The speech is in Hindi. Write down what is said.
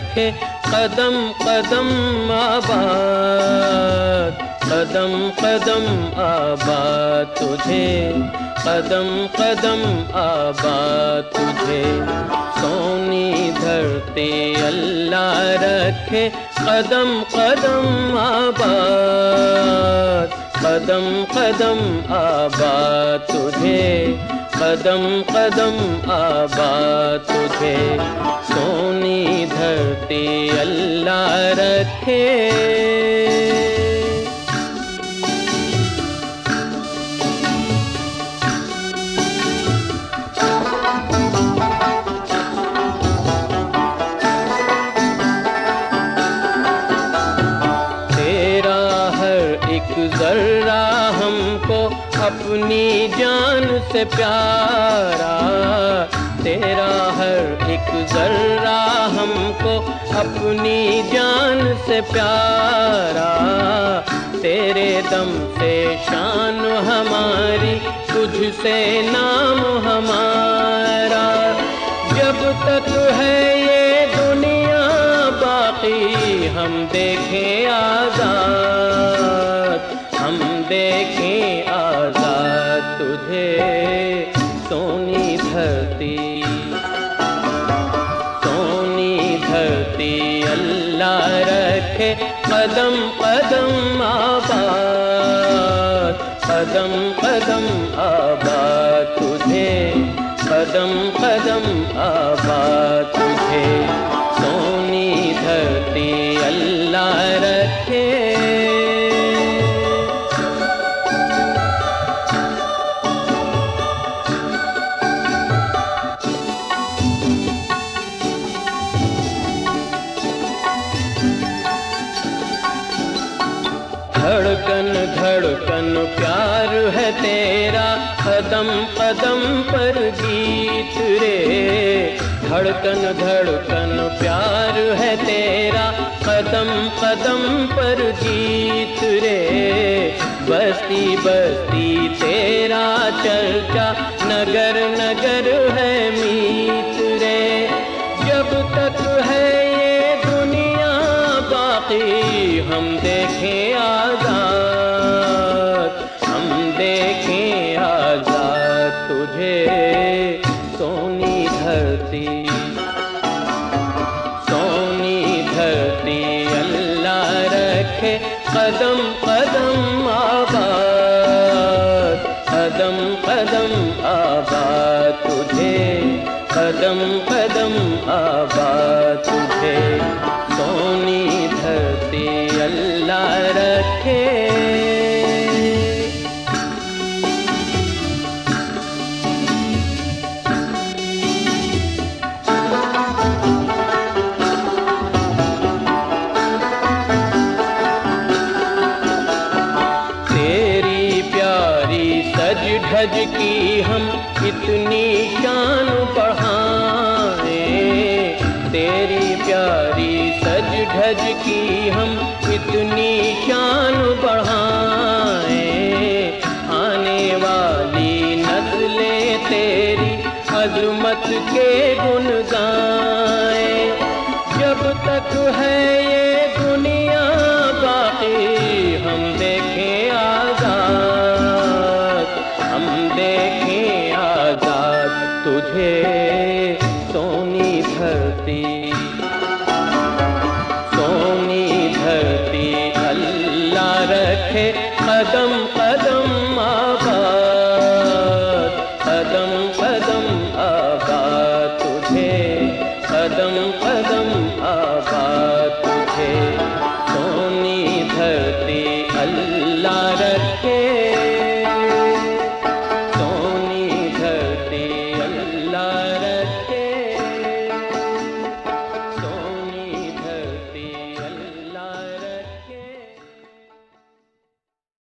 रखे कदम कदम आबाद, कदम कदम आबाद तुझे, कदम कदम आबाद तुझे। सोनी धरती अल्लाह रखे कदम कदम आबाद, कदम कदम आबाद तुझे, कदम कदम आबाद तुझे। सोनी धरती अल्लाह रखे। जर्रा हमको अपनी जान से प्यारा, तेरा हर एक जर्रा हमको अपनी जान से प्यारा। तेरे दम से शान हमारी, तुझसे नाम हमारा। जब तक है ये दुनिया बाकी हम देखें आजाद, हम देखें आजाद तुझे। सोनी धरती, सोनी धरती अल्लाह रखे कदम कदम आबाद, कदम कदम आबाद तुझे, कदम कदम आबाद तुझे। सोनी धरती अल्लाह रखे। धड़कन धड़कन प्यार है तेरा, कदम कदम पर गीत रे। धड़कन धड़कन प्यार है तेरा, कदम कदम पर गीत रे। बस्ती बस्ती तेरा चर्चा, नगर नगर है मीत रे। जब तक है ये दुनिया बाकी हम देखें आजाद, हम देखें आजाद तुझे। सोनी धरती, सोनी धरती अल्लाह रखे कदम कदम आबाद, कदम कदम आबाद तुझे, कदम कदम आबाद तुझे। सोनी धरती अल्लाह रखे। तेरी प्यारी सज धज की हम इतनी शान बढ़ाएं, तेरी प्यारी सज धज की हम इतनी शान बढ़ाएं। आने वाली नस्लें तेरी अजमत के गुण गाएं। जब तक है ये दुनिया बाकी हम देखें आजाद, हम देखें आजाद तुझे। सोनी धरती, सोनी धरती अल्लाह रखे कदम कदम